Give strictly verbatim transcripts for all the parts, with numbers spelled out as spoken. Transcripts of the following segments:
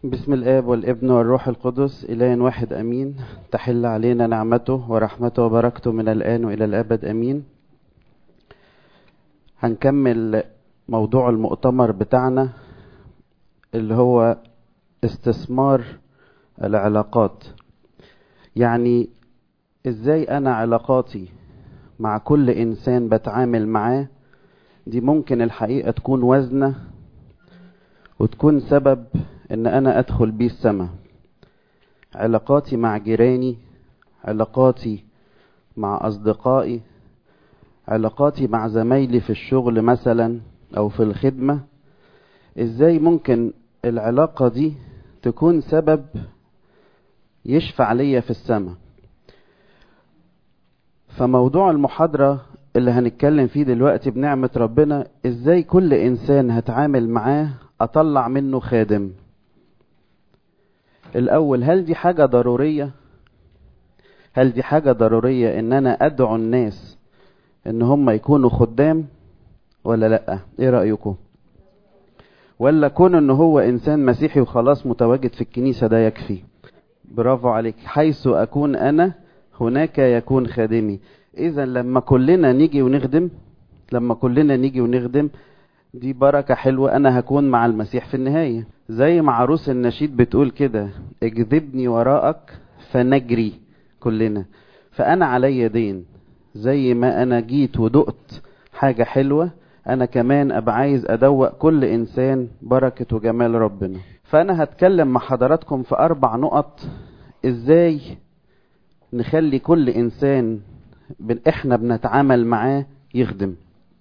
بسم الآب والابن والروح القدس إله واحد أمين. تحل علينا نعمته ورحمته وبركته من الآن وإلى الأبد أمين. هنكمل موضوع المؤتمر بتاعنا اللي هو استثمار العلاقات. يعني إزاي أنا علاقاتي مع كل إنسان بتعامل معاه دي ممكن الحقيقة تكون وزنة وتكون سبب ان انا ادخل بيه السماء. علاقاتي مع جيراني، علاقاتي مع اصدقائي، علاقاتي مع زمايلي في الشغل مثلا او في الخدمة، ازاي ممكن العلاقة دي تكون سبب يشفع ليا في السماء. فموضوع المحاضرة اللي هنتكلم فيه دلوقتي بنعمة ربنا ازاي كل انسان هتعامل معاه اطلع منه خادم. الأول، هل دي حاجة ضرورية؟ هل دي حاجة ضرورية إن أنا أدعو الناس إن هم يكونوا خدام ولا لأ؟ إيه رأيكم؟ ولا كون إن هو إنسان مسيحي وخلاص متواجد في الكنيسة ده يكفي؟ برافو عليك. حيث أكون أنا هناك يكون خادمي. إذا لما كلنا نيجي ونخدم لما كلنا نيجي ونخدم دي بركة حلوة. أنا هكون مع المسيح في النهاية، زي ما عروس النشيد بتقول كده: اجذبني وراءك فنجري كلنا. فأنا علي دين، زي ما أنا جيت ودقت حاجة حلوة أنا كمان أبقى عايز أدوق كل إنسان بركة وجمال ربنا. فأنا هتكلم مع حضراتكم في أربع نقط إزاي نخلي كل إنسان إحنا بنتعامل معاه يخدم.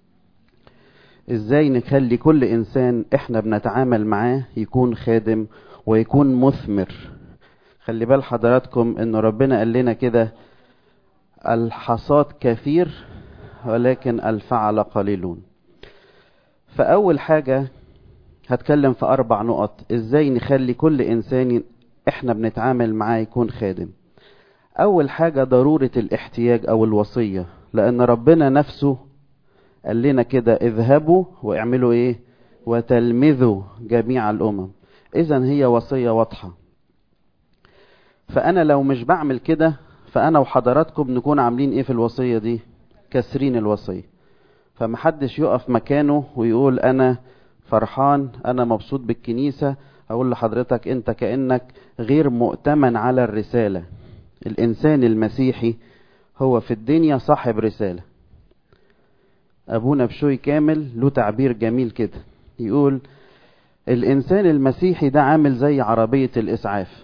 ازاي نخلي كل انسان احنا بنتعامل معاه يكون خادم ويكون مثمر. خلي بال حضراتكم ان ربنا قال لنا كده: الحصاد كثير ولكن الفعل قليلون. فاول حاجة هتكلم في اربع نقط ازاي نخلي كل انسان احنا بنتعامل معاه يكون خادم. اول حاجة ضرورة الاحتياج او الوصية، لان ربنا نفسه قال لنا كده: اذهبوا واعملوا ايه؟ وتلمذوا جميع الامم. اذا هي وصية واضحة. فانا لو مش بعمل كده فانا وحضراتكم نكون عاملين ايه في الوصية دي؟ كسرين الوصية. فمحدش يقف مكانه ويقول انا فرحان انا مبسوط بالكنيسة. اقول لحضرتك انت كأنك غير مؤتمن على الرسالة. الانسان المسيحي هو في الدنيا صاحب رسالة. أبونا بشوي كامل له تعبير جميل كده، يقول الإنسان المسيحي ده عامل زي عربية الإسعاف.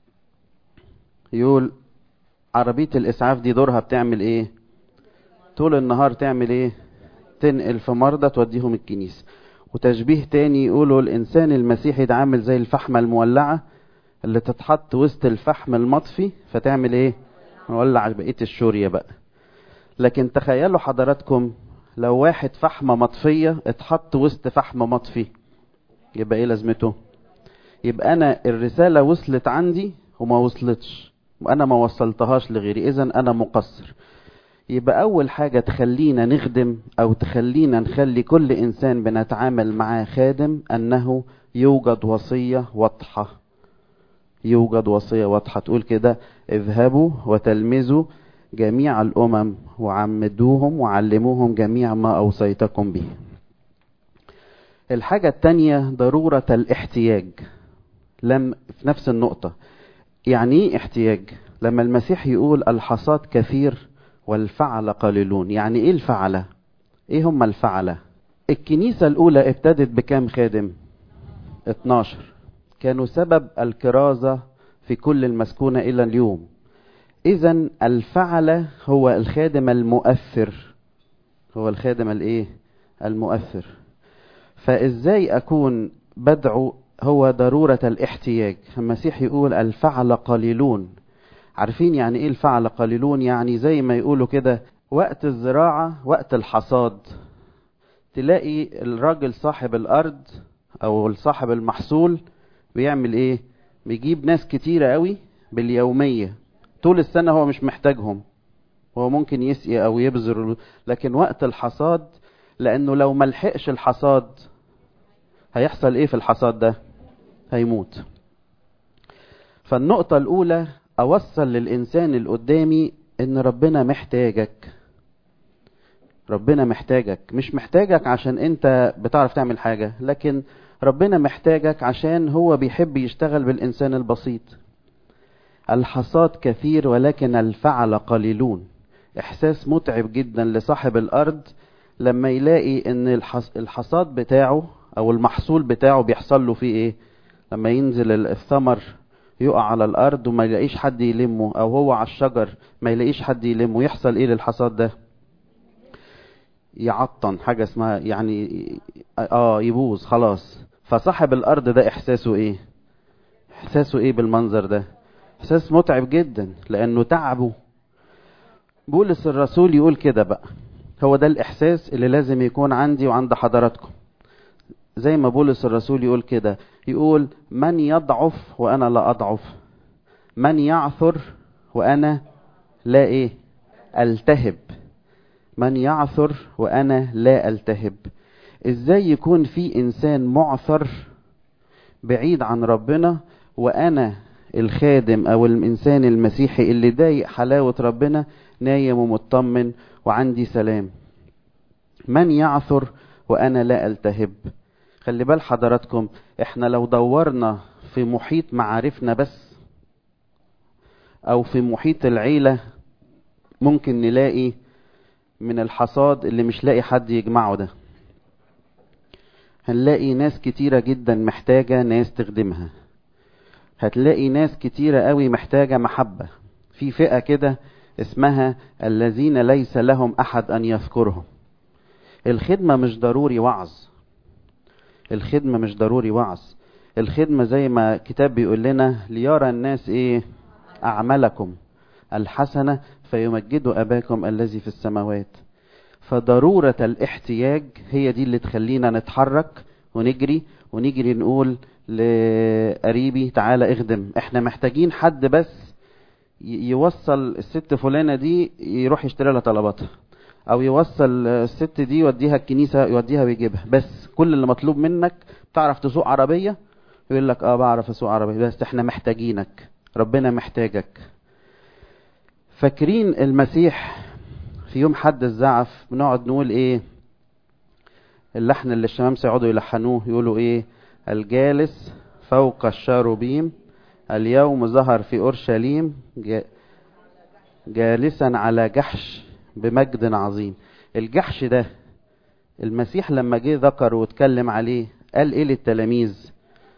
يقول عربية الإسعاف دي دورها بتعمل إيه؟ طول النهار تعمل إيه؟ تنقل في مرضى توديهم الكنيسة. وتشبيه تاني يقولوا الإنسان المسيحي ده عامل زي الفحمة المولعة اللي تتحط وسط الفحم المطفي فتعمل إيه؟ مولع بقية الشورية بقى. لكن تخيلوا حضراتكم لو واحد فحمة مطفية اتحط وسط فحم مطفي، يبقى ايه لازمته؟ يبقى انا الرسالة وصلت عندي وما وصلتش وانا ما وصلتهاش لغيري، اذا انا مقصر. يبقى اول حاجة تخلينا نخدم او تخلينا نخلي كل انسان بنتعامل معاه خادم انه يوجد وصية واضحة. يوجد وصية واضحة تقول كده: اذهبوا وتلمذوا جميع الأمم وعمدوهم وعلموهم جميع ما أوصيتكم به. الحاجة التانية ضرورة الاحتياج. لم في نفس النقطة. يعني ايه احتياج؟ لما المسيح يقول الحصاد كثير والفعل قليلون، يعني ايه الفعلة؟ ايه هم الفعلة؟ الكنيسة الأولى ابتدت بكام خادم؟ اتناشر. كانوا سبب الكرازة في كل المسكونة إلى اليوم. إذن الفعل هو الخادم المؤثر. هو الخادم الايه؟ المؤثر. فإزاي أكون بدعو؟ هو ضرورة الاحتياج. المسيح يقول الفعل قليلون. عارفين يعني ايه الفعل قليلون؟ يعني زي ما يقولوا كده وقت الزراعة وقت الحصاد تلاقي الراجل صاحب الأرض أو صاحب المحصول بيعمل ايه؟ بيجيب ناس كتيرة قوي باليومية. طول السنة هو مش محتاجهم، هو ممكن يسقي او يبذر، لكن وقت الحصاد لانه لو ملحقش الحصاد هيحصل ايه في الحصاد ده؟ هيموت. فالنقطة الأولى أوصل للإنسان اللي قدامي إن ربنا محتاجك. ربنا محتاجك، مش محتاجك عشان أنت بتعرف تعمل حاجة، لكن ربنا محتاجك عشان هو بيحب يشتغل بالإنسان البسيط. الحصاد كثير ولكن الفعل قليلون. إحساس متعب جدا لصاحب الأرض لما يلاقي إن الحصاد بتاعه أو المحصول بتاعه بيحصل له فيه إيه. لما ينزل الثمر يقع على الأرض وما يلاقيش حد يلمه، أو هو على الشجر ما يلاقيش حد يلمه، يحصل إيه للحصاد ده؟ يعطن، حاجة اسمها يعني آه يبوظ خلاص. فصاحب الأرض ده إحساسه إيه؟ إحساسه إيه بالمنظر ده؟ إحساس متعب جدا لأنه تعبه. بولس الرسول يقول كده بقى، هو ده الإحساس اللي لازم يكون عندي وعند حضراتكم. زي ما بولس الرسول يقول كده، يقول من يضعف وأنا لا أضعف، من يعثر وأنا لا إيه ألتهب، من يعثر وأنا لا ألتهب. إزاي يكون في إنسان معثر بعيد عن ربنا وأنا الخادم أو الإنسان المسيحي اللي ضايق حلاوة ربنا نايم ومطمن وعندي سلام؟ من يعثر وأنا لا ألتهب. خلي بال حضراتكم، احنا لو دورنا في محيط معارفنا بس او في محيط العيلة ممكن نلاقي من الحصاد اللي مش لاقي حد يجمعه ده. هنلاقي ناس كتيرة جدا محتاجة ناس تخدمها، هتلاقي ناس كتيرة قوي محتاجة محبة. في فئة كده اسمها الذين ليس لهم احد ان يذكرهم. الخدمة مش ضروري وعظ، الخدمة مش ضروري وعظ. الخدمة زي ما كتاب بيقول لنا ليرى الناس ايه اعمالكم الحسنة فيمجدوا اباكم الذي في السماوات. فضرورة الاحتياج هي دي اللي تخلينا نتحرك ونجري ونجري نقول لقريبي تعالى اخدم. احنا محتاجين حد بس يوصل الست فلانة دي يروح يشتري لها طلباتها، او يوصل الست دي يوديها الكنيسة يوديها ويجيبها. بس كل اللي مطلوب منك تعرف تسوق عربية، يقول لك اه بعرف اسوق عربية. بس احنا محتاجينك، ربنا محتاجك. فاكرين المسيح في يوم حد الزعف بنقعد نقول ايه اللحن اللي الشمامسة يقعدوا يلحنوه، يقولوا ايه؟ الجالس فوق الشاروبيم اليوم ظهر في اورشليم جالسا على جحش بمجد عظيم. الجحش ده المسيح لما جه ذكر واتكلم عليه قال ايه للتلاميذ؟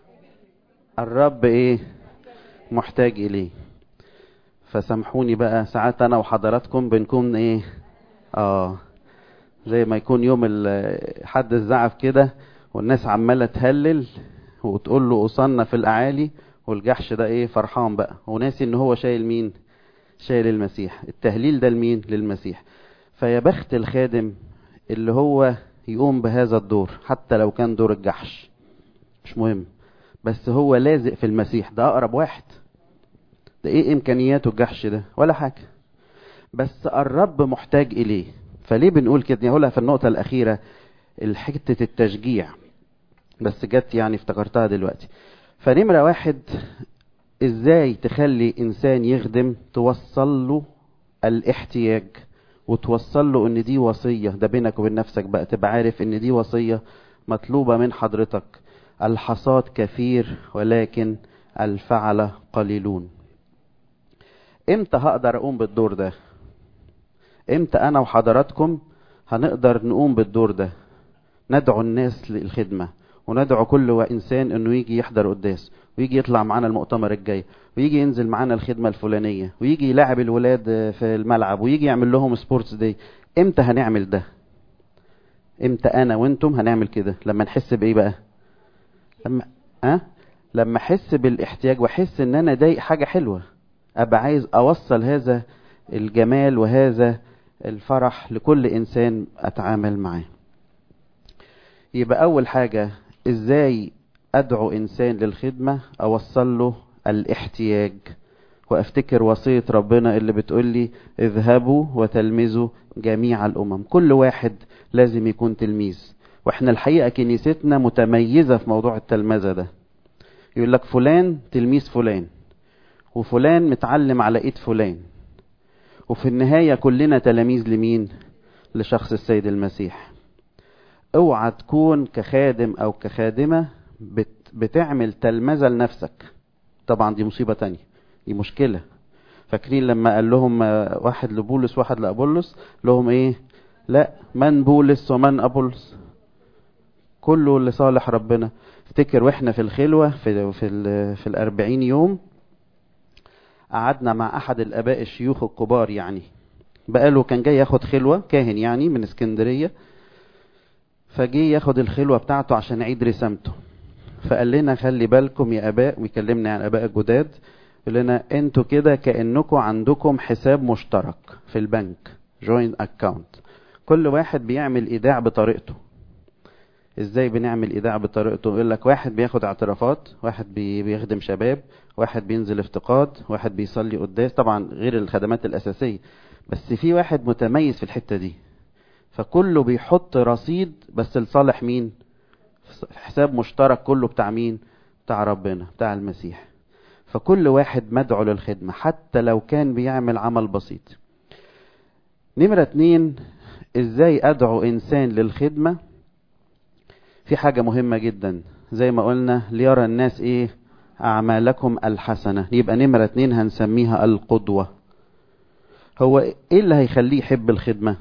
الرب ايه محتاج اليه. فسامحوني بقى ساعات انا وحضراتكم بنكون ايه اه زي ما يكون يوم حد الزعف كده والناس عمالة تهلل وتقول له أصلنا في الأعالي، والجحش ده ايه فرحان بقى وناسي ان هو شايل مين؟ شايل المسيح. التهليل ده لمين؟ للمسيح. فيا بخت الخادم اللي هو يقوم بهذا الدور، حتى لو كان دور الجحش مش مهم، بس هو لازق في المسيح. ده أقرب واحد. ده ايه امكانياته الجحش ده؟ ولا حاجة، بس الرب محتاج اليه. فليه بنقول كده؟ نقولها في النقطة الأخيرة الحتة التشجيع، بس جت يعني افتكرتها دلوقتي. فنمرة واحد، ازاي تخلي انسان يخدم؟ توصل له الاحتياج وتوصل له ان دي وصية. ده بينك وبين نفسك بقى، تبقى عارف ان دي وصية مطلوبة من حضرتك. الحصاد كثير ولكن الفعل قليلون. امتى هقدر اقوم بالدور ده؟ امتى انا وحضراتكم هنقدر نقوم بالدور ده؟ ندعو الناس للخدمة، وندعو كل انسان انه يجي يحضر قداس، ويجي يطلع معانا المؤتمر الجاي، ويجي ينزل معانا الخدمة الفلانية، ويجي يلاعب الولاد في الملعب، ويجي يعمل لهم سبورتس داي. امتى هنعمل ده؟ امتى انا وانتم هنعمل كده؟ لما نحس بايه بقى؟ لما ها أه؟ لما احس بالاحتياج واحس ان انا ضايق حاجة حلوة، ابقى عايز اوصل هذا الجمال وهذا الفرح لكل انسان اتعامل معاه. يبقى اول حاجة ازاي ادعو انسان للخدمة؟ اوصل له الاحتياج، وافتكر وصية ربنا اللي بتقول لي اذهبوا وتلمذوا جميع الامم. كل واحد لازم يكون تلميذ، واحنا الحقيقة كنيستنا متميزة في موضوع التلمذة ده. يقول لك فلان تلميذ فلان، وفلان متعلم على ايد فلان، وفي النهاية كلنا تلاميذ لمين؟ لشخص السيد المسيح. اوعى تكون كخادم او كخادمة بت بتعمل تلمذة لنفسك، طبعا دي مصيبة تانية، دي مشكلة. فاكرين لما قال لهم واحد لبولس واحد لأبولس، لهم ايه؟ لا، من بولس ومن أبولس؟ كله لصالح ربنا. افتكر واحنا في الخلوة في في, في الأربعين يوم، قعدنا مع أحد الآباء الشيوخ الكبار، يعني بقاله كان جاي ياخد خلوة، كاهن يعني من اسكندرية، فجي ياخد الخلوة بتاعته عشان عيد رسامته. فقال لنا خلي بالكم يا آباء، ويكلمنا عن آباء الجداد، يقول لنا انتوا كده كأنكم عندكم حساب مشترك في البنك، joint account، كل واحد بيعمل ايداع بطريقته. ازاي بنعمل ايداع بطريقته؟ يقول لك واحد بياخد اعترافات، واحد بي بيخدم شباب، واحد بينزل افتقاد، واحد بيصلي قداس، طبعا غير الخدمات الاساسيه، بس في واحد متميز في الحته دي، فكله بيحط رصيد بس لصالح مين؟ حساب مشترك كله بتاع مين؟ بتاع ربنا، بتاع المسيح. فكل واحد مدعو للخدمه حتى لو كان بيعمل عمل بسيط. نمره اتنين، ازاي ادعو انسان للخدمه؟ في حاجة مهمة جدا زي ما قلنا، ليرى الناس ايه؟ اعمالكم الحسنة. يبقى نمرة اتنين هنسميها القدوة. هو ايه اللي هيخليه يحب الخدمة؟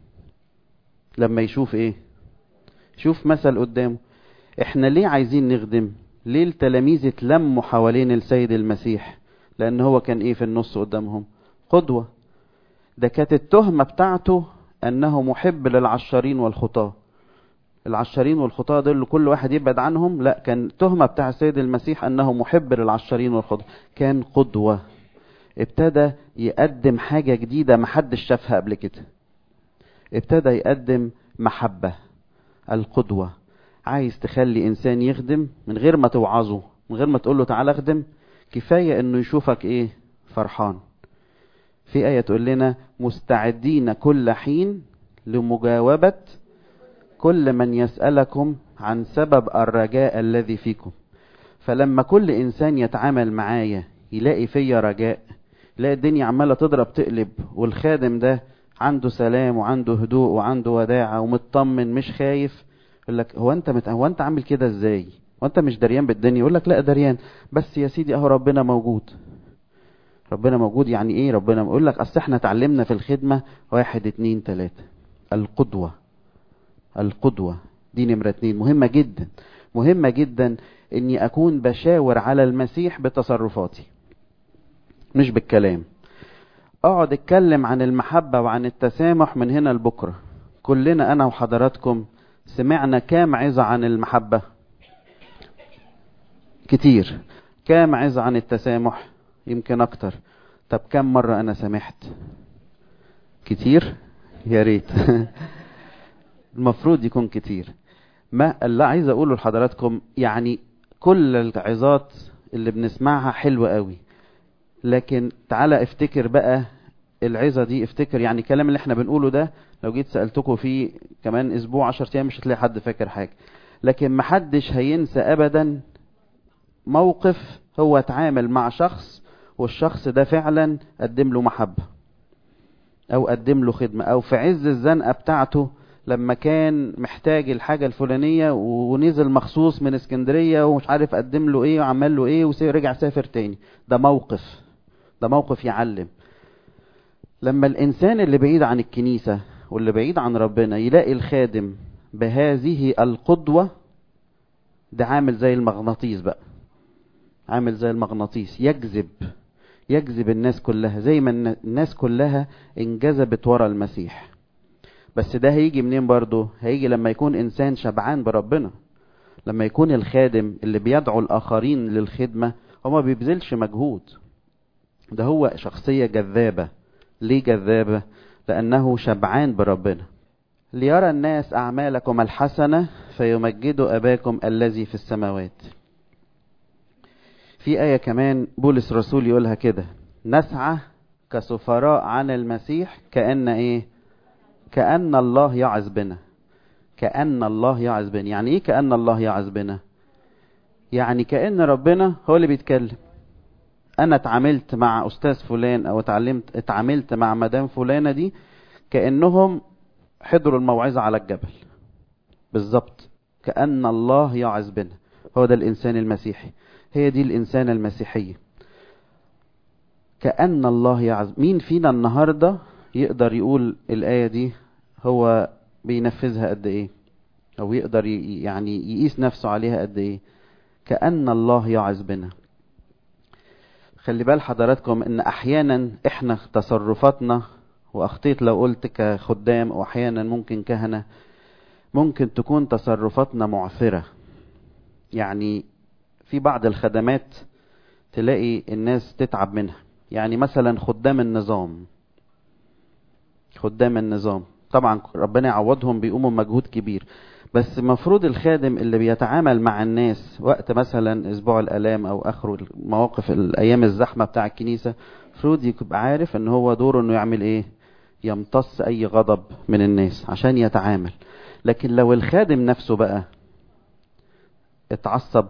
لما يشوف ايه؟ شوف مثل قدامه. احنا ليه عايزين نخدم؟ ليه التلاميذ اتلموا حوالين السيد المسيح؟ لان هو كان ايه في النص قدامهم؟ قدوة. ده كانت التهمة بتاعته انه محب للعشارين والخطاة. العشارين والخطاة دول كل واحد يبعد عنهم، لا، كان تهمة بتاع السيد المسيح انه محب للعشارين والخطاة. كان قدوة، ابتدى يقدم حاجة جديدة محدش شافها قبل كده، ابتدى يقدم محبة. القدوة. عايز تخلي انسان يخدم من غير ما توعظه، من غير ما تقوله تعال اخدم، كفاية انه يشوفك ايه؟ فرحان. في آية تقول لنا مستعدين كل حين لمجاوبة كل من يسألكم عن سبب الرجاء الذي فيكم. فلما كل إنسان يتعامل معايا يلاقي فيا رجاء، يلاقي الدنيا عمالة تضرب تقلب، والخادم ده عنده سلام وعنده هدوء وعنده وداعة ومطمن مش خايف، يقول لك هو انت مت... هو انت عامل كده ازاي؟ وانت مش دريان بالدنيا؟ يقول لك لا دريان، بس يا سيدي اهو ربنا موجود. ربنا موجود يعني ايه ربنا؟ يقول لك اصل احنا اتعلمنا في الخدمة واحد اتنين تلاتة. القدوة. القدوة دي نمرة اتنين، مهمة جدا. مهمة جدا اني اكون بشاور على المسيح بتصرفاتي مش بالكلام. اقعد اتكلم عن المحبة وعن التسامح من هنا لبكرة. كلنا انا وحضراتكم سمعنا كام عظة عن المحبة؟ كتير. كام عظة عن التسامح؟ يمكن اكتر. طب كم مرة انا سامحت؟ كتير؟ يا ريت. المفروض يكون كتير. ما اللي عايز اقوله لحضراتكم، يعني كل العظات اللي بنسمعها حلوة قوي، لكن تعالى افتكر بقى العظة دي، افتكر يعني الكلام اللي احنا بنقوله ده لو جيت سألتكم فيه كمان اسبوع عشر ايام مش هتلاقي حد فاكر حاجة. لكن محدش هينسى ابدا موقف هو اتعامل مع شخص والشخص ده فعلا قدم له محبة او قدم له خدمة، او في عز الزنقة بتاعته لما كان محتاج الحاجة الفلانية ونزل مخصوص من اسكندرية ومش عارف قدم له ايه وعمل له ايه ورجع سافر تاني. ده موقف، ده موقف يعلم. لما الانسان اللي بعيد عن الكنيسة واللي بعيد عن ربنا يلاقي الخادم بهذه القدوة، ده عامل زي المغناطيس بقى، عامل زي المغناطيس، يجذب يجذب الناس كلها زي ما الناس كلها انجذبت ورا المسيح. بس ده هيجي منين برضو؟ هيجي لما يكون انسان شبعان بربنا، لما يكون الخادم اللي بيدعو الاخرين للخدمة هو ما بيبذلش مجهود، ده هو شخصية جذابة. ليه جذابة؟ لانه شبعان بربنا. ليرى الناس اعمالكم الحسنة فيمجدوا اباكم الذي في السماوات. في آية كمان بولس رسول يقولها كده، نسعى كسفراء عن المسيح كأن ايه؟ كأن الله يعز بنا. كأن الله يعز بنا. يعني ايه كأن الله يعز بنا؟ يعني كأن ربنا هو اللي بيتكلم. انا اتعاملت مع استاذ فلان او اتعلمت اتعاملت مع مدام فلانة دي كأنهم حضروا الموعظة على الجبل بالظبط، كأن الله يعظ بنا. هو ده الإنسان المسيحي، هي دي الإنسان المسيحية، كأن الله يعظ. مين فينا النهاردة يقدر يقول الآية دي هو بينفذها قد إيه، أو يقدر يعني يقيس نفسه عليها قد إيه؟ كأن الله يعظ بنا. خلي بال حضراتكم إن أحيانا إحنا تصرفاتنا، وأخطيت لو قلت كخدام أو أحيانا ممكن كهنة، ممكن تكون تصرفاتنا معثرة. يعني في بعض الخدمات تلاقي الناس تتعب منها، يعني مثلا خدام النظام خدام النظام طبعا ربنا يعوضهم، بيقوموا مجهود كبير، بس مفروض الخادم اللي بيتعامل مع الناس وقت مثلا اسبوع الالام او اخره المواقف الايام الزحمة بتاع الكنيسة، مفروض يبقى عارف ان هو دوره انه يعمل ايه، يمتص اي غضب من الناس عشان يتعامل. لكن لو الخادم نفسه بقى اتعصب،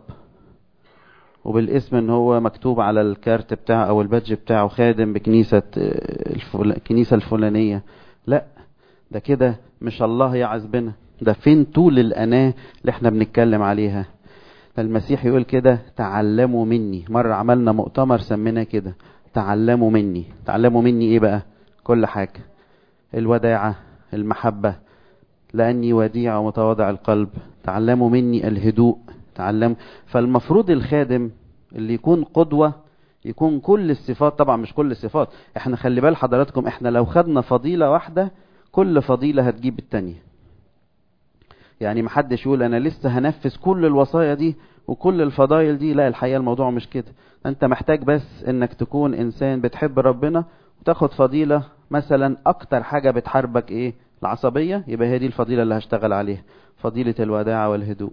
وبالاسم ان هو مكتوب على الكارت بتاعه او البادج بتاعه خادم بكنيسة الفل... الكنيسة الفلانية، لا ده كده مش الله يعظ بنا. ده فين طول الأناة اللي احنا بنتكلم عليها؟ المسيح يقول كده تعلموا مني. مرة عملنا مؤتمر سمينا كده تعلموا مني. تعلموا مني ايه بقى؟ كل حاجة، الوداعة، المحبة، لأني وديع ومتواضع القلب. تعلموا مني الهدوء. تعلم. فالمفروض الخادم اللي يكون قدوة يكون كل الصفات، طبعا مش كل الصفات، احنا خلي بال حضراتكم احنا لو خدنا فضيلة واحدة كل فضيلة هتجيب التانية. يعني محدش يقول انا لسه هنفذ كل الوصايا دي وكل الفضائل دي، لا الحقيقة الموضوع مش كده. انت محتاج بس انك تكون انسان بتحب ربنا وتاخد فضيلة. مثلا اكتر حاجة بتحاربك ايه؟ العصبية، يبقى هي دي الفضيلة اللي هشتغل عليها، فضيلة الوداعة والهدوء.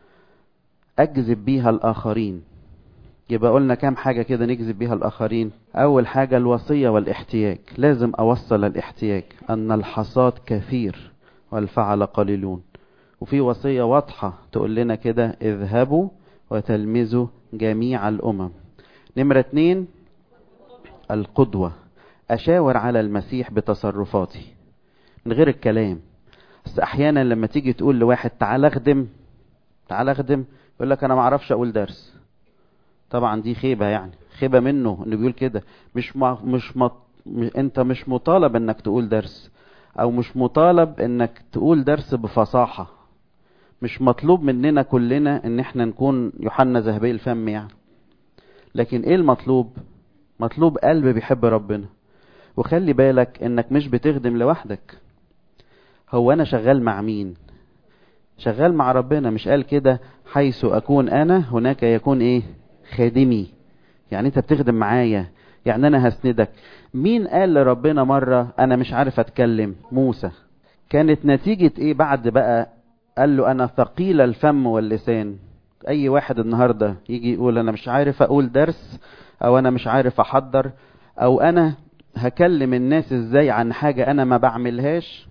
اجذب بيها الاخرين. يبقى قلنا كام حاجة كده نجذب بيها الاخرين. اول حاجة الوصية والاحتياج، لازم اوصل الاحتياج ان الحصاد كثير والفعل قليلون. وفي وصية واضحة تقول لنا كده اذهبوا وتلمذوا جميع الامم. نمرة اتنين القدوة، اشاور على المسيح بتصرفاتي من غير الكلام. بس احيانا لما تيجي تقول لواحد تعال اخدم تعال اخدم يقول لك انا ما اعرفش اقول درس. طبعا دي خيبة، يعني خيبة منه انه بيقول كده. مش مع... مش مط... انت مش مطالب انك تقول درس، او مش مطالب انك تقول درس بفصاحة. مش مطلوب مننا كلنا ان احنا نكون يوحنا ذهبي الفم يعني. لكن ايه المطلوب؟ مطلوب قلب بيحب ربنا. وخلي بالك انك مش بتخدم لوحدك. هو انا شغال مع مين؟ شغال مع ربنا. مش قال كده حيث اكون انا هناك يكون ايه؟ خادمي. يعني انت بتخدم معايا، يعني انا هسندك. مين قال لربنا مرة انا مش عارف اتكلم؟ موسى. كانت نتيجة ايه بعد بقى قال له انا ثقيل الفم واللسان؟ اي واحد النهاردة يجي يقول انا مش عارف اقول درس، او انا مش عارف احضر، او انا هكلم الناس ازاي عن حاجة انا ما بعملهاش،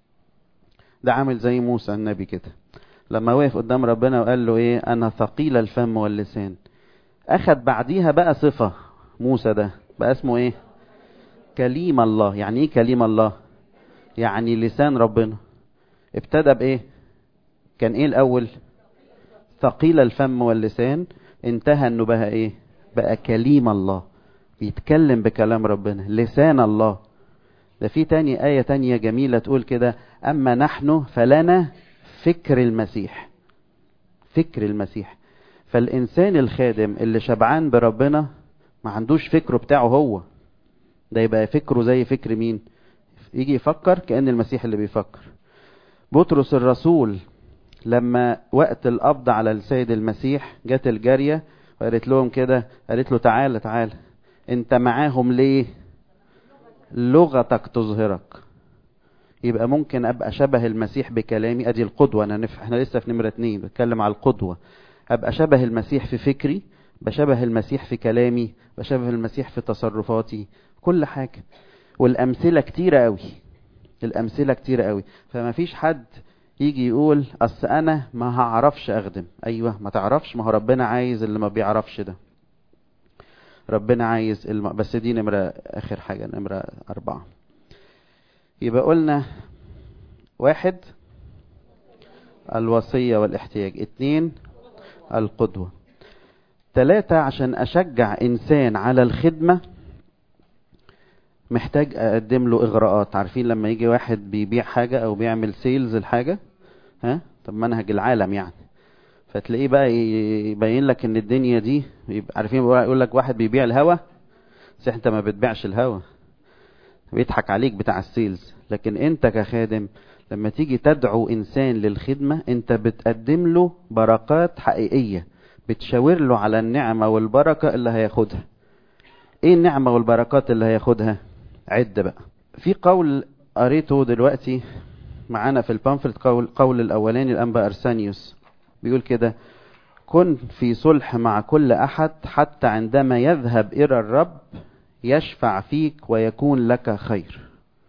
ده عامل زي موسى النبي كده لما وقف قدام ربنا وقال له ايه؟ انا ثقيل الفم واللسان. اخد بعديها بقى صفة. موسى ده بقى اسمه ايه؟ كليم الله. يعني ايه كليم الله؟ يعني لسان ربنا. ابتدى بايه؟ كان ايه الاول؟ ثقيل الفم واللسان. انتهى انه بقى ايه؟ بقى كليم الله، بيتكلم بكلام ربنا، لسان الله. ده في تاني آية تانية جميلة تقول كده اما نحن فلنا فكر المسيح. فكر المسيح. فالإنسان الخادم اللي شبعان بربنا ما عندوش فكره بتاعه هو، ده يبقى فكره زي فكر مين؟ يجي يفكر كأن المسيح اللي بيفكر. بطرس الرسول لما وقت القبض على السيد المسيح جت الجارية وقالت لهم كده، قالت له تعالى تعالى انت معاهم ليه؟ لغتك تظهرك. يبقى ممكن ابقى شبه المسيح بكلامي، ادي القدوة. انا نف... احنا لسه في نمرة اتنين بتكلم على القدوة. ابقى شبه المسيح في فكري، بشبه المسيح في كلامي، بشبه المسيح في تصرفاتي، كل حاجة. والامثلة كتيرة قوي، الامثلة كتيرة قوي. فما فيش حد يجي يقول اصل انا ما هعرفش اخدم. ايوه ما تعرفش، ما هو ربنا عايز اللي ما بيعرفش ده. ربنا عايز الم... بس دي نمرة اخر حاجة، نمرة اربعة. يبقى قلنا واحد الوصية والاحتياج، اتنين القدوة، تلاتة عشان اشجع انسان على الخدمة محتاج اقدم له اغراءات. عارفين لما يجي واحد بيبيع حاجة او بيعمل سيلز الحاجة، ها طب منهج العالم يعني، فتلاقيه بقى يبين لك ان الدنيا دي، عارفين يقول لك واحد بيبيع الهوا، بس انت ما بتبيعش الهوا، بيضحك عليك بتاع السيلز. لكن انت كخادم لما تيجي تدعو انسان للخدمة انت بتقدم له بركات حقيقية، بتشاور له على النعمة والبركة اللي هياخدها. ايه النعمة والبركات اللي هياخدها؟ عد بقى. في قول قريته دلوقتي معانا في البامفلت، قول, قول الاولاني الانبا ارسانيوس، بيقول كده: كن في صلح مع كل احد حتى عندما يذهب الى الرب يشفع فيك ويكون لك خير.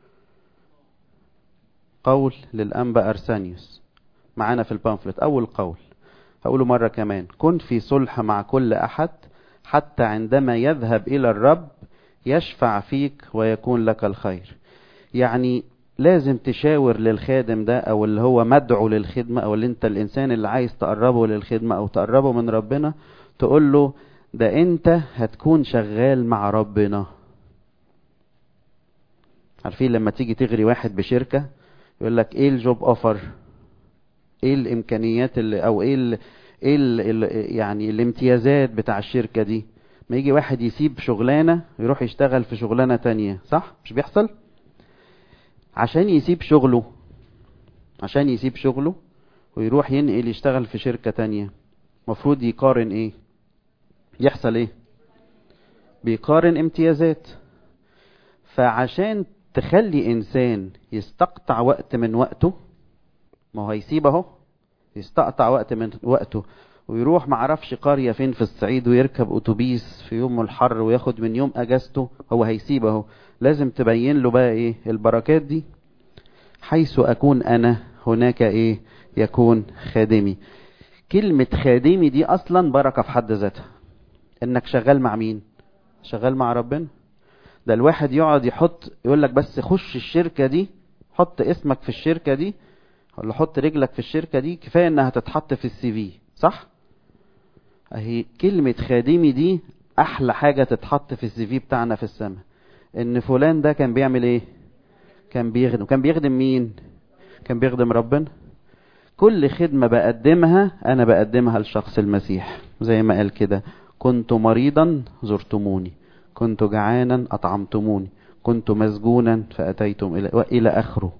قول للانبا ارسانيوس معانا في البامفلت، اول قول هقوله مرة كمان: كن في صلح مع كل احد حتى عندما يذهب الى الرب يشفع فيك ويكون لك الخير. يعني لازم تشاور للخادم ده او اللي هو مدعو للخدمة، او اللي انت الانسان اللي عايز تقربه للخدمة او تقربه من ربنا، تقول له ده انت هتكون شغال مع ربنا. عارفين لما تيجي تغري واحد بشركة يقول لك ايه الجوب اوفر، ايه الامكانيات اللي او ايه ال ايه ال يعني الامتيازات بتاع الشركة دي، ما يجي واحد يسيب شغلانة يروح يشتغل في شغلانة تانية، صح مش بيحصل؟ عشان يسيب شغله عشان يسيب شغله ويروح ينقل يشتغل في شركة تانية، مفروض يقارن ايه؟ يحصل ايه؟ بيقارن امتيازات. فعشان تخلي انسان يستقطع وقت من وقته، ما هو هيسيب اهو، يستقطع وقت من وقته ويروح معرفش قرية فين في الصعيد ويركب اتوبيس في يوم الحر وياخد من يوم اجازته، هو هيسيب اهو. لازم تبين له بقى ايه البركات دي. حيث اكون انا هناك ايه؟ يكون خادمي. كلمة خادمي دي اصلا بركة في حد ذاتها، انك شغال مع مين؟ شغال مع ربنا. ده الواحد يقعد يحط يقول لك بس خش الشركة دي، حط اسمك في الشركة دي، ولا حط رجلك في الشركة دي، كفاية انها تتحط في السي في، صح؟ اهي كلمة خادمي دي احلى حاجة تتحط في السي في بتاعنا في السماء، ان فلان ده كان بيعمل ايه؟ كان بيخدم. كان بيخدم مين؟ كان بيخدم ربنا. كل خدمة بقدمها انا بقدمها لشخص المسيح، زي ما قال كده: كنت مريضا زرتموني، كنت جعانا اطعمتموني، كنت مسجونا فاتيتم الى والى اخره.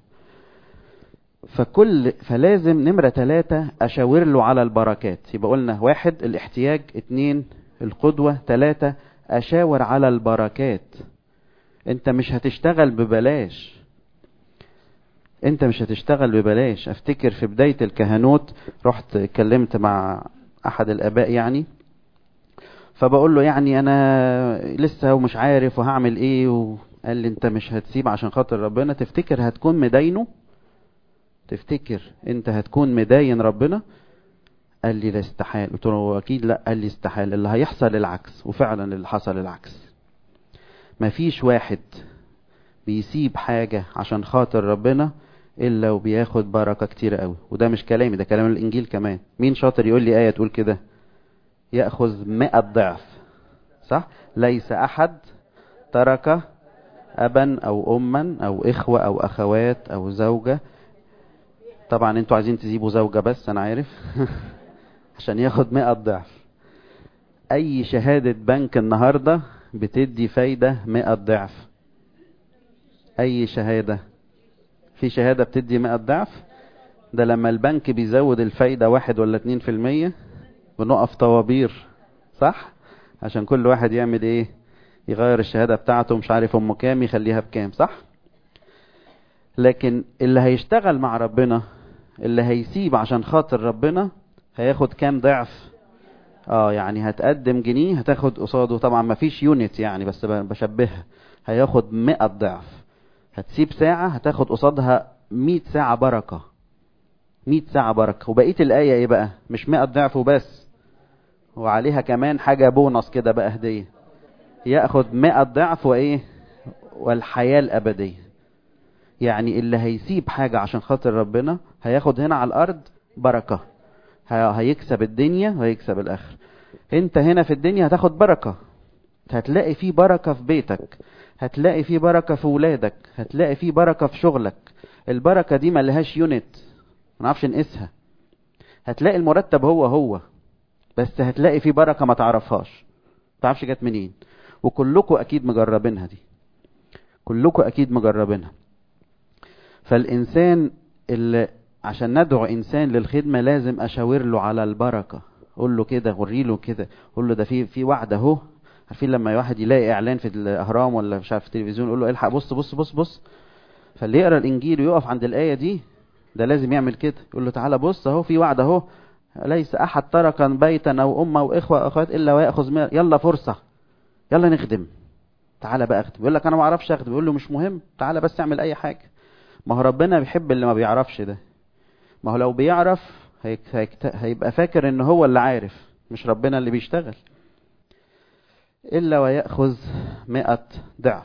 فكل فلازم نمرة ثلاثة اشاور له على البركات. يبقى قلنا واحد الاحتياج، اتنين القدوة، ثلاثة اشاور على البركات. انت مش هتشتغل ببلاش، انت مش هتشتغل ببلاش. افتكر في بداية الكهنوت رحت اتكلمت مع احد الاباء يعني، فبقول له يعني انا لسه ومش عارف وهعمل ايه، وقال لي انت مش هتسيب عشان خاطر ربنا؟ تفتكر هتكون مداينه؟ تفتكر انت هتكون مداين ربنا؟ قال لي لا استحال. قلت له اكيد لا. قال لي استحال، اللي هيحصل العكس. وفعلا اللي حصل العكس. مفيش واحد بيسيب حاجة عشان خاطر ربنا الا وبياخد بركة كتير قوي. وده مش كلامي، ده كلام الانجيل كمان. مين شاطر يقول لي آية تقول كده؟ يأخذ مئة ضعف، صح؟ ليس احد ترك ابا او اما او اخوة او اخوات او زوجة، طبعا انتوا عايزين تسيبوا زوجة بس انا عارف عشان ياخد مئة ضعف. اي شهادة بنك النهاردة بتدي فايدة مئة ضعف. اي شهادة، في شهادة بتدي مئة ضعف؟ ده لما البنك بيزود الفايدة واحد ولا اتنين في المية بنقف طوابير، صح؟ عشان كل واحد يعمل ايه؟ يغير الشهادة بتاعته، مش عارف ام كام يخليها بكام، صح؟ لكن اللي هيشتغل مع ربنا، اللي هيسيب عشان خاطر ربنا، هياخد كام ضعف؟ اه يعني هتقدم جنيه هتاخد قصاده، طبعا ما فيش يونت يعني بس بشبهها، هياخد مئة ضعف. هتسيب ساعة هتاخد قصادها مئة ساعة بركة، مئة ساعة بركة. وبقية الآية ايه بقى؟ مش مئة ضعف وبس، وعليها كمان حاجة بونص كده بقى، هدية. ياخد مئة ضعف وايه، والحياة الابدية. يعني اللي هيسيب حاجة عشان خاطر ربنا هياخد هنا على الارض بركة، هيكسب الدنيا وهيكسب الاخر. انت هنا في الدنيا هتاخد بركة، هتلاقي فيه بركة في بيتك، هتلاقي فيه بركة في ولادك، هتلاقي فيه بركة في شغلك. البركة دي ما لهاش يونت، ما نعرفش نقيسها. هتلاقي المرتب هو هو، بس هتلاقي فيه بركة ما تعرفهاش، ما تعرفش جت منين. وكلكم اكيد مجربينها دي، كلكم اكيد مجربينها. فالانسان اللي عشان ندعو انسان للخدمة لازم اشاور له على البركة، قول له كده، وري له كده، قول له ده في في وعد اهو. عارفين لما واحد يلاقي اعلان في الاهرام ولا مش عارف في التلفزيون، يقول له الحق بص بص بص بص. فاللي يقرا الانجيل ويقف عند الايه دي ده لازم يعمل كده، يقول له تعالى بص اهو في وعد اهو، ليس احد ترك بيتا او امه واخوه واخوات الا وياخذ مال. يلا فرصه، يلا نخدم، تعالى بقى اخدم. يقول لك انا ما اعرفش اخدم، يقول له مش مهم، تعالى بس اعمل اي حاجه. ما هو ربنا بيحب اللي ما بيعرفش ده. ما هو لو بيعرف هيك هيك هيبقى فاكر ان هو اللي عارف، مش ربنا اللي بيشتغل. الا وياخذ مئة ضعف.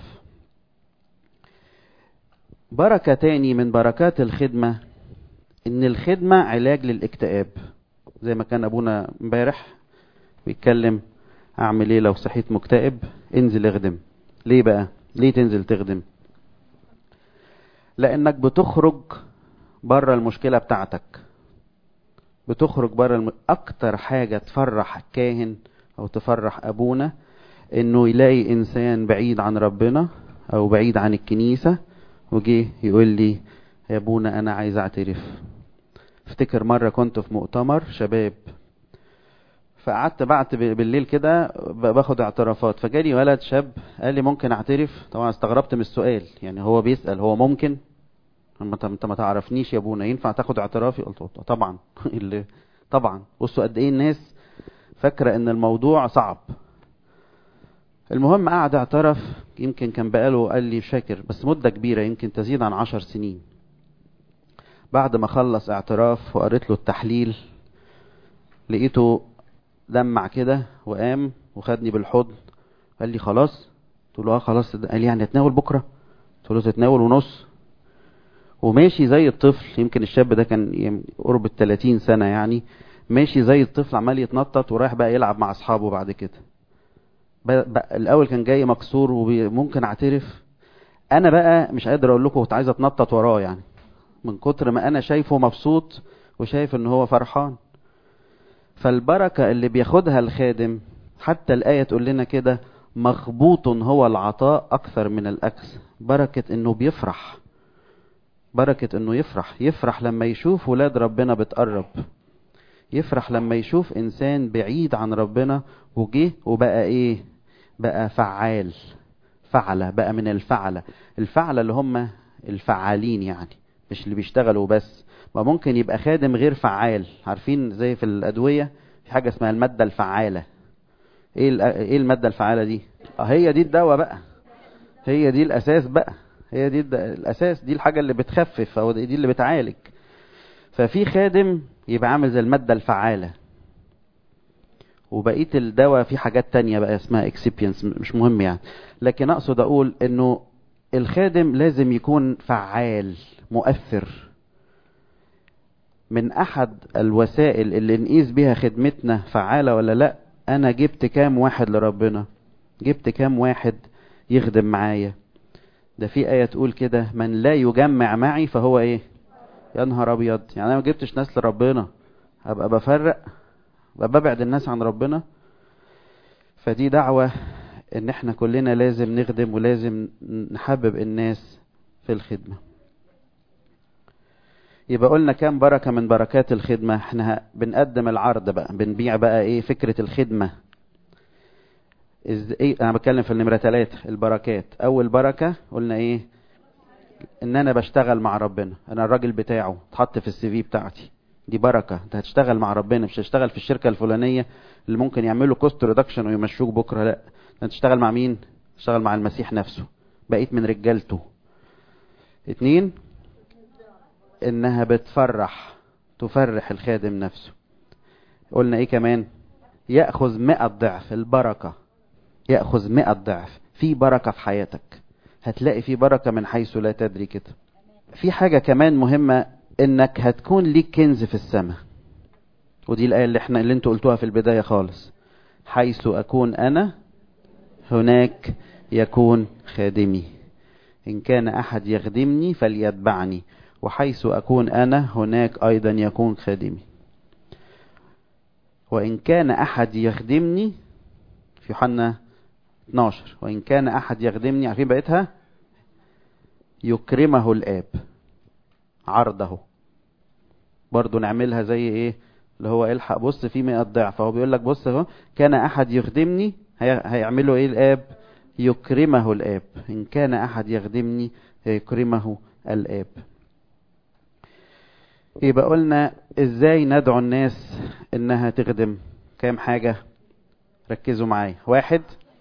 بركه تاني من بركات الخدمه ان الخدمه علاج للاكتئاب. زي ما كان ابونا امبارح بيتكلم، اعمل ايه لو صحيت مكتئب؟ انزل اخدم. ليه بقى؟ ليه تنزل تخدم؟ لانك بتخرج بره المشكله بتاعتك، بتخرج بره الم... اكتر حاجه تفرح الكاهن او تفرح ابونا انه يلاقي انسان بعيد عن ربنا او بعيد عن الكنيسه وجيه يقول لي يا ابونا انا عايز اعترف. افتكر مره كنت في مؤتمر شباب، فقعدت بعت بالليل كده باخد اعترافات، فجالي ولد شاب قال لي ممكن اعترف؟ طبعا استغربت من السؤال، يعني هو بيسأل هو ممكن؟ انت ما تعرفنيش يا ابونا، ينفع تاخد اعترافي؟ قلت طبعا. اللي طبعا. بصوا قد ايه الناس فاكره ان الموضوع صعب. المهم قعد اعترف، يمكن كان بقاله قال لي مش فاكر بس مده كبيره، يمكن تزيد عن عشر سنين. بعد ما خلص اعتراف وقريت له التحليل لقيته دمع كده وقام وخدني بالحضن، قال لي خلاص؟ قلت له اه خلاص. قال لي يعني اتناول بكره؟ قلت له تتناول ونص. وماشي زي الطفل، يمكن الشاب ده كان قرب الثلاثين سنه يعني، ماشي زي الطفل عمال يتنطط ورايح بقى يلعب مع اصحابه. بعد كده بقى الاول كان جاي مكسور وممكن اعترف، انا بقى مش قادر اقول لكم كنت عايز اتنطط وراه يعني، من كتر ما انا شايفه مبسوط وشايف ان هو فرحان. فالبركه اللي بياخدها الخادم، حتى الايه تقول لنا كده مغبوط هو العطاء اكثر من الاخذ. بركه انه بيفرح، بركه انه يفرح، يفرح لما يشوف ولاد ربنا بتقرب، يفرح لما يشوف انسان بعيد عن ربنا وجه وبقى ايه، بقى فعال، فعلة بقى من الفعلة. الفعلة اللي هم الفعالين يعني، مش اللي بيشتغلوا بس. ما ممكن يبقى خادم غير فعال. عارفين زي في الأدوية في حاجة اسمها المادة الفعالة. ايه ايه المادة الفعالة دي؟ اه هي دي الدواء بقى، هي دي الأساس بقى، هي دي الأساس، دي الحاجة اللي بتخفف او دي اللي بتعالج. ففي خادم يبقى عامل زي المادة الفعالة، وبقية الدواء في حاجات تانية بقى اسمها اكسبينس، مش مهم يعني. لكن اقصد اقول انه الخادم لازم يكون فعال مؤثر. من احد الوسائل اللي نقيس بيها خدمتنا فعالة ولا لا، انا جبت كام واحد لربنا، جبت كام واحد يخدم معايا. ده في آية تقول كده من لا يجمع معي فهو ايه، يا نهار ابيض. يعني انا ما جبتش ناس لربنا ابقى بفرق، ابقى ببعد الناس عن ربنا. فدي دعوة ان احنا كلنا لازم نخدم ولازم نحبب الناس في الخدمة. يبقى قلنا كام بركة من بركات الخدمة. احنا بنقدم العرض بقى، بنبيع بقى ايه فكرة الخدمة. ايه انا بتكلم في النمرة ثلاثة البركات. اول بركة قلنا ايه، ان انا بشتغل مع ربنا، انا الراجل بتاعه اتحط في السي في بتاعتي، دي بركة. انت هتشتغل مع ربنا، مش هتشتغل في الشركة الفلانية اللي ممكن يعملوا كوست ريدكشن ويمشوك بكرة. لا، انت تشتغل مع مين؟ تشتغل مع المسيح نفسه، بقيت من رجالته. اتنين، انها بتفرح، تفرح الخادم نفسه. قلنا ايه كمان؟ يأخذ مئة ضعف البركة. يأخذ مئة ضعف. في بركة في حياتك، هتلاقي في بركة من حيث لا تدري كده. في حاجة كمان مهمة، انك هتكون ليك كنز في السماء، ودي الآية اللي احنا اللي انتوا قلتوها في البداية خالص. حيث أكون أنا هناك يكون خادمي، إن كان أحد يخدمني فليتبعني، وحيث أكون أنا هناك أيضا يكون خادمي. وإن كان أحد يخدمني في يوحنا اتناشر، وإن كان أحد يخدمني، عارفين بقيتها؟ يكرمه الآب عرضه. برضو نعملها زي إيه اللي هو الحق بص في مئة ضعف، فهو بيقول لك بص اهو، كان أحد يخدمني هيعمله إيه الآب؟ يكرمه الآب. إن كان أحد يخدمني يكرمه الآب. يبقى قلنا إزاي ندعو الناس إنها تخدم. كام حاجة ركزوا معايا. واحد،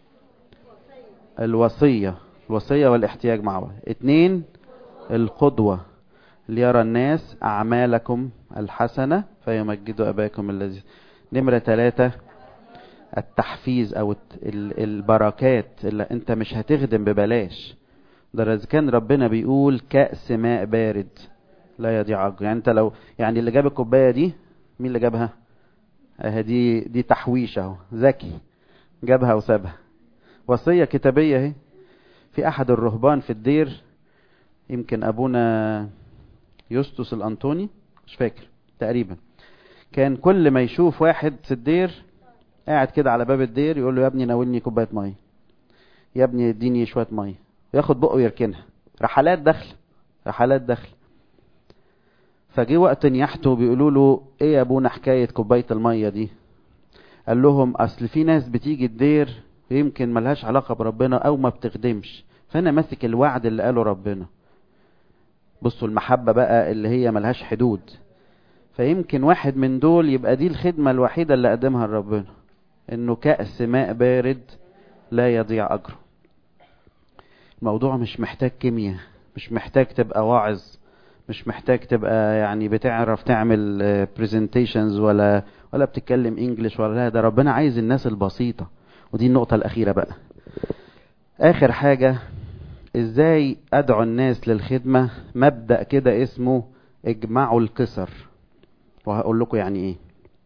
الوصية الوصية والاحتياج مع بعض. اتنين، القدوة، ليرى الناس أعمالكم الحسنة فيمجدوا أباكم الذي. نمرة ثلاثة، التحفيز أو البركات، اللي أنت مش هتخدم ببلاش. ده إذا كان ربنا بيقول كأس ماء بارد لا يضيع أجر. يعني أنت لو يعني اللي جاب الكوباية دي، مين اللي جابها؟ اه دي دي تحويش اهو، ذكي جابها وسابها. وصية كتابية اهي. في أحد الرهبان في الدير، يمكن أبونا يوستوس الأنطوني، مش فاكر تقريبا، كان كل ما يشوف واحد في الدير قاعد كده على باب الدير يقول له يا ابني ناولني كوبايه ميه، يا ابني اديني شويه ميه، وياخد بقه ويركنها. رحلات دخل رحلات دخل. فجي وقت نياحته بيقولوا له ايه يا ابونا حكايه كوبايه الميه دي؟ قال لهم اصل في ناس بتيجي الدير يمكن ملهاش علاقه بربنا او ما بتخدمش، فانا ماسك الوعد اللي قاله ربنا. بصوا المحبه بقى اللي هي ملهاش حدود. فيمكن واحد من دول يبقى دي الخدمه الوحيده اللي قدمها لربنا، انه كأس ماء بارد لا يضيع اجره. الموضوع مش محتاج كيمياء، مش محتاج تبقى واعظ، مش محتاج تبقى يعني بتعرف تعمل بريزنتيشنز ولا ولا بتتكلم انجليش ولا لا. ده ربنا عايز الناس البسيطة. ودي النقطة الأخيرة بقى، آخر حاجة، ازاي ادعو الناس للخدمة. مبدأ كده اسمه اجمعوا القصر، وهقول لكم يعني ايه.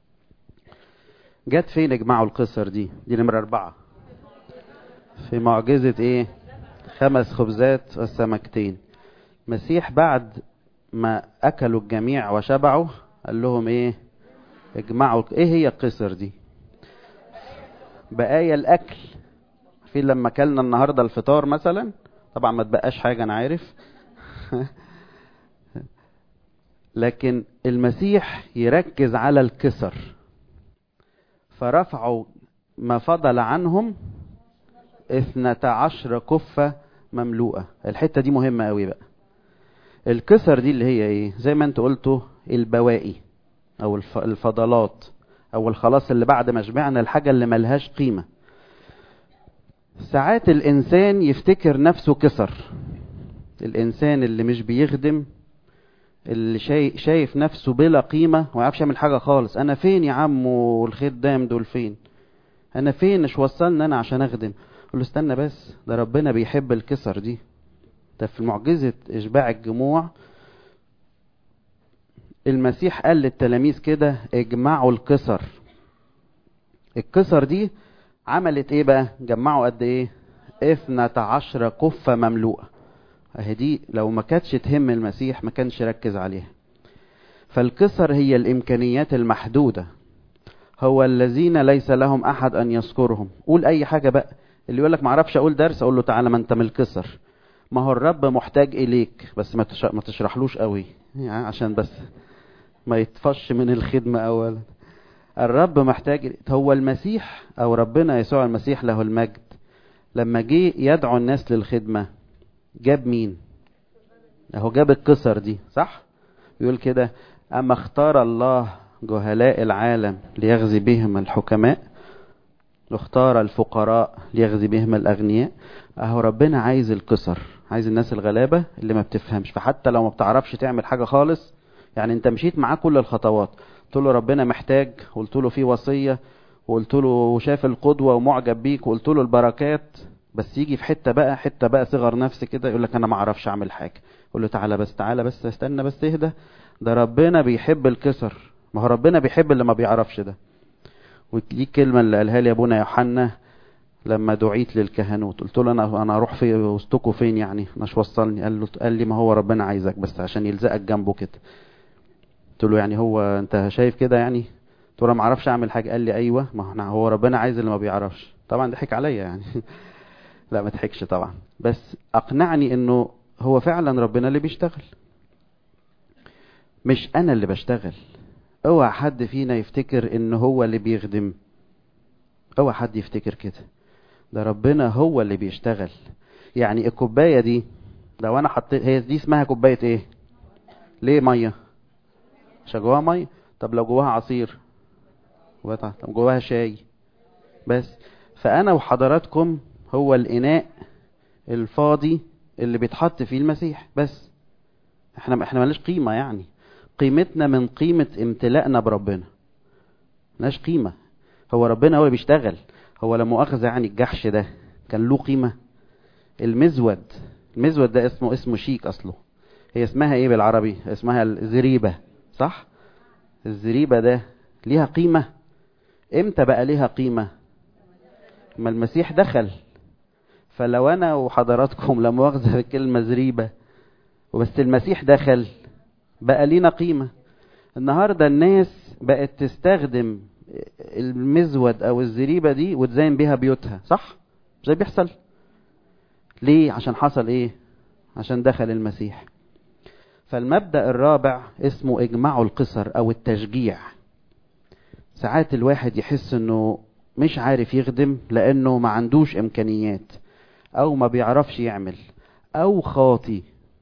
جت فين اجمعوا القصر دي؟ دي نمرة أربعة في معجزة ايه؟ خمس خبزات والسمكتين. مسيح بعد ما اكلوا الجميع وشبعوا قال لهم ايه؟ اجمعوا. ايه هي القصر دي؟ بقايا الاكل. في لما اكلنا النهارده الفطار مثلا، طبعا ما تبقاش حاجه انا عارف لكن المسيح يركز على الكسر، فرفعوا ما فضل عنهم اثنتا عشر كفة مملوءة. الحتة دي مهمة قوي بقى. الكسر دي اللي هي ايه؟ زي ما انت قلتوا البواقي او الفضلات او الخلاص اللي بعد ما شبعنا، الحاجة اللي ملهاش قيمة. ساعات الانسان يفتكر نفسه كسر. الانسان اللي مش بيخدم، اللي شايف, شايف نفسه بلا قيمة وما يعرفش يعمل حاجة خالص. انا فين يا عم والخدام دول فين؟ انا فين؟ مش وصلنا انا عشان اخدم. قل له استنى بس، ده ربنا بيحب الكسر دي. ده في معجزة اشباع الجموع المسيح قال للتلاميذ كده اجمعوا الكسر. الكسر دي عملت ايه بقى؟ جمعوا قد ايه؟ اثنتا عشر كفة مملوءة. اهي دي لو ما كانتش تهم المسيح ما كانش ركز عليها. فالكسر هي الامكانيات المحدودة، هو الذين ليس لهم احد ان يذكرهم. قول اي حاجة بقى. اللي يقول لك ما اعرفش اقول درس، اقول له تعالى ما انت من الكسر. ما هو الرب محتاج اليك، بس ما ما تشرحلوش قوي يعني عشان بس ما يتفش من الخدمة اولا. الرب محتاج. هو المسيح او ربنا يسوع المسيح له المجد لما جه يدعو الناس للخدمة جاب مين؟ اهو جاب الكسر دي، صح؟ يقول كده اما اختار الله جهلاء العالم ليغزي بهم الحكماء، واختار الفقراء ليغزي بهم الاغنياء. اهو ربنا عايز الكسر، عايز الناس الغلابة اللي ما بتفهمش. فحتى لو ما بتعرفش تعمل حاجة خالص، يعني انت مشيت معاه كل الخطوات، قلت له ربنا محتاج، قلت له في وصية، وقلت له وشاف القدوة ومعجب بيك وقلت له البركات، بس يجي في حتة بقى حتة بقى صغر نفس كده يقول لك انا ما اعرفش اعمل حاجة. قول له تعالى بس تعالى بس استنى بس اهدى، ده ربنا بيحب الكسر. ما هو ربنا بيحب اللي ما بيعرفش ده. ودي الكلمة اللي قالها لي ابونا يوحنا لما دعيت للكهنوت. قلت له انا انا اروح في وسطكم فين يعني، مش وصلني. قال له قال لي ما هو ربنا عايزك بس عشان يلزقك جنبه كده. قلت له يعني هو انت شايف كده يعني؟ قلت له ما اعرفش اعمل حاجه. قال لي ايوه، ما احنا هو ربنا عايز اللي ما بيعرفش. طبعا ضحك عليا يعني لا ما ضحكش طبعا، بس اقنعني انه هو فعلا ربنا اللي بيشتغل مش انا اللي بشتغل. اوعى حد فينا يفتكر ان هو اللي بيخدم، اوعى حد يفتكر كده. ده ربنا هو اللي بيشتغل. يعني الكوبايه دي لو انا حطيت، هي دي اسمها كوبايه ايه؟ ليه ميه؟ عشان جواها ميه. طب لو جواها عصير؟ طب جواها شاي بس. فانا وحضراتكم هو الاناء الفاضي اللي بيتحط فيه المسيح بس. احنا احنا مالناش قيمه، يعني قيمتنا من قيمه امتلاءنا بربنا. مالناش قيمه، هو ربنا هو اللي بيشتغل. هو لا مؤاخذه يعني الجحش ده كان له قيمه؟ المزود، المزود ده اسمه اسمه شيك اصله. هي اسمها ايه بالعربي؟ اسمها الزريبه، صح؟ الزريبه ده ليها قيمه. امتى بقى ليها قيمه؟ ما المسيح دخل. فلو انا وحضراتكم لا مؤاخذه بالكلمه زريبه وبس المسيح دخل بقى لينا قيمه. النهارده الناس بقت تستخدم المزود او الزريبه دي وتزين بيها بيوتها، صح؟ زي بيحصل. ليه؟ عشان حصل ايه؟ عشان دخل المسيح. فالمبدأ الرابع اسمه اجماع القصر او التشجيع. ساعات الواحد يحس انه مش عارف يخدم لانه ما عندوش امكانيات او ما بيعرفش يعمل او خاطي.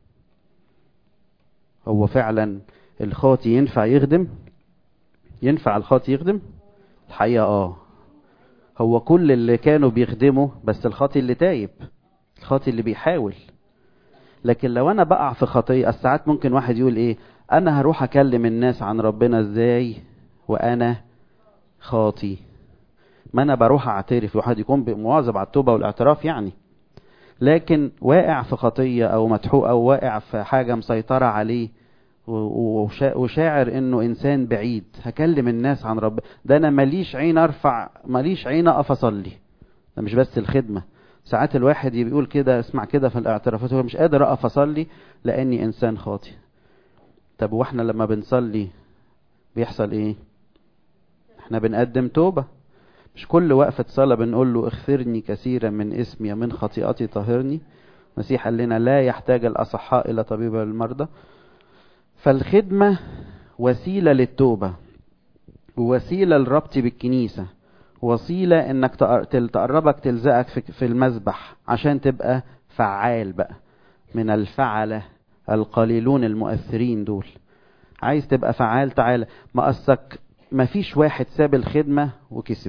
هو فعلا الخاطي ينفع يخدم؟ ينفع الخاطي يخدم؟ الحقيقة اه. هو كل اللي كانوا بيخدموا بس الخاطي اللي تايب، الخاطي اللي بيحاول. لكن لو انا بقع في خطيئة، ساعات ممكن واحد يقول ايه، انا هروح اكلم الناس عن ربنا ازاي وانا خاطي؟ ما انا بروح اعترف. واحد يكون مواظب على التوبة والاعتراف يعني، لكن واقع في خطية او مدحوق او واقع في حاجة مسيطرة عليه وشاعر انه انسان بعيد. هكلم الناس عن رب، ده انا ماليش عين ارفع، ماليش عين اقف اصلي. ده مش بس الخدمة. ساعات الواحد بيقول كده، اسمع كده في الاعترافات، هو مش قادر اقف اصلي لاني انسان خاطئ. طب واحنا لما بنصلي بيحصل ايه؟ احنا بنقدم توبة. مش كل وقفة صلاة بنقول له اغفرني كثيرا من اسمي من خطيئتي طهرني؟ المسيح قال لنا لا يحتاج الاصحاء الى طبيب المرضى. فالخدمة وسيلة للتوبة، ووسيلة للربط بالكنيسة، وسيلة انك تقربك تلزقك في المذبح عشان تبقى فعال بقى. من الفعلة القليلون المؤثرين دول. عايز تبقى فعال؟ تعال. ما قصك ما فيش واحد ساب الخدمة وكسب،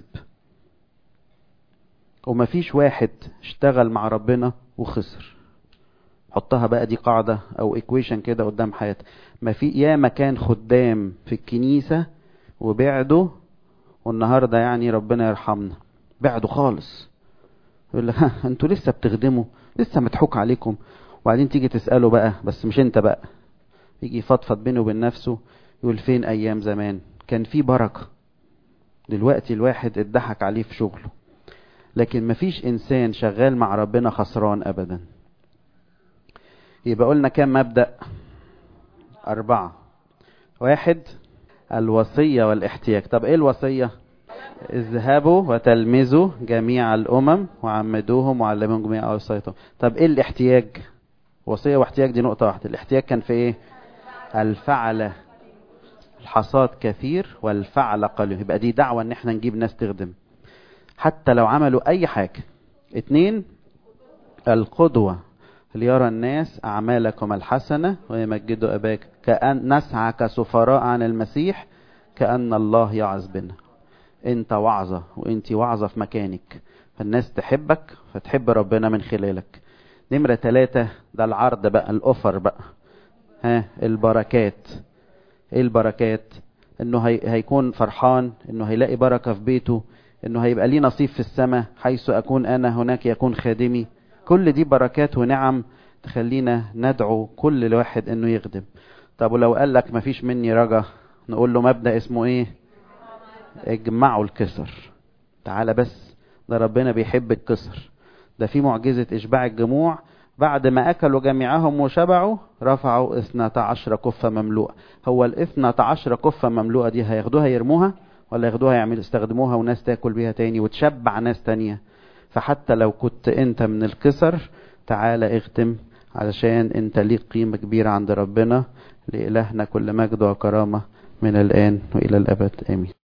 وما فيش واحد اشتغل مع ربنا وخسر. حطها بقى دي قاعدة او ايكويشن كده قدام حياتك. ما في يا مكان خدام في الكنيسة وبعدوا، والنهاردة يعني ربنا يرحمنا بعدوا خالص. يقول لك انتوا لسه بتخدموا، لسه مضحوك عليكم. وبعدين تيجي تسأله بقى، بس مش انت بقى، يجي يفضفض بينه وبين نفسه يقول فين ايام زمان كان في بركة، دلوقتي الواحد اتضحك عليه في شغله. لكن مفيش انسان شغال مع ربنا خسران ابدا. يبقى قلنا كام مبدأ؟ اربعة. واحد الوصية والاحتياج. طب ايه الوصية؟ اذهبوا وتلمذوا جميع الامم وعمدوهم وعلموهم جميع اوصيتهم. طب ايه الاحتياج؟ وصية واحتياج دي نقطة واحدة. الاحتياج كان في ايه؟ الفعل. الحصاد كثير والفعل قليل. يبقى دي دعوة ان احنا نجيب ناس تخدم حتى لو عملوا اي حاجة. اتنين القدوة، ليرى الناس اعمالكم الحسنة ويمجدوا اباك. كأن نسعى كسفراء عن المسيح كأن الله يعظ بنا. انت وعظة وانت وعظة في مكانك، فالناس تحبك فتحب ربنا من خلالك. نمرة ثلاثة ده العرض بقى، الاوفر بقى. ها البركات. ايه البركات؟ انه هي هيكون فرحان انه هيلاقي بركة في بيته، انه هيبقى لي نصيب في السماء، حيث اكون انا هناك يكون خادمي. كل دي بركات ونعم تخلينا ندعو كل واحد انه يخدم. طب ولو قال لك مفيش مني رجا، نقول له مبدأ اسمه ايه؟ اجمعوا الكسر. تعالى بس، ده ربنا بيحب الكسر. ده في معجزة اشباع الجموع، بعد ما اكلوا جميعهم وشبعوا رفعوا اثنى عشر كفة مملوءة. هو الاثنى عشر كفة مملوءة دي هياخدوها يرموها، ولا ياخدوها يعملوا يستخدموها وناس تاكل بيها تاني وتشبع ناس تانية؟ فحتى لو كنت انت من الكسر، تعالى اختم، علشان انت ليك قيمة كبيرة عند ربنا. لإلهنا كل مجد وكرامة من الآن وإلى الأبد، آمين.